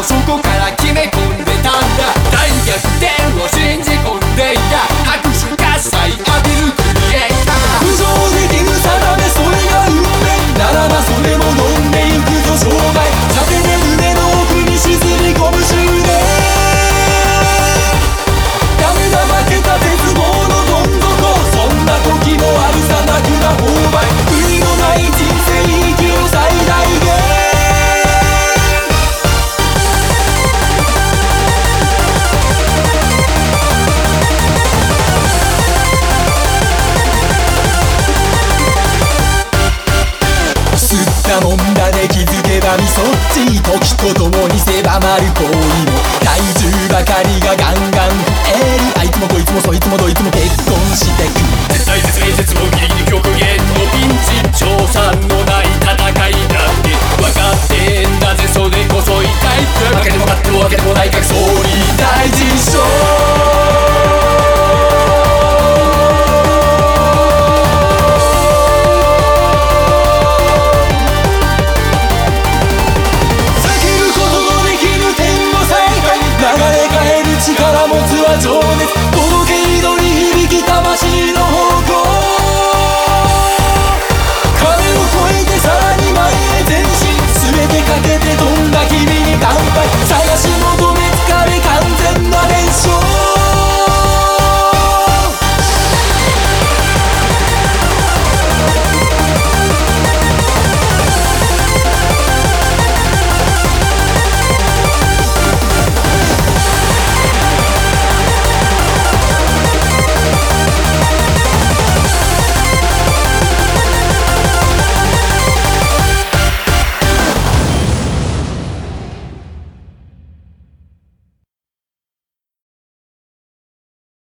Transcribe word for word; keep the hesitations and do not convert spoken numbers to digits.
そこから決め込んでたんだ。大逆転を信じ込んでいた。拍手喝采浴びるクリエイター。浮上できる定めそれが運命ならばそれも飲んでいくぞ商売。さてね胸の奥に沈み込む執念。ダメだ負けた絶望のどん底。そんな時もあるさなくな勾配。悔いのない人生生きろ最大限。もんだで気づけばみそっち。時とともに狭まる行為も怪獣ばかりがガンガンエール。あいつもこいつもそいつもどいつも結婚してく。絶対絶命絶望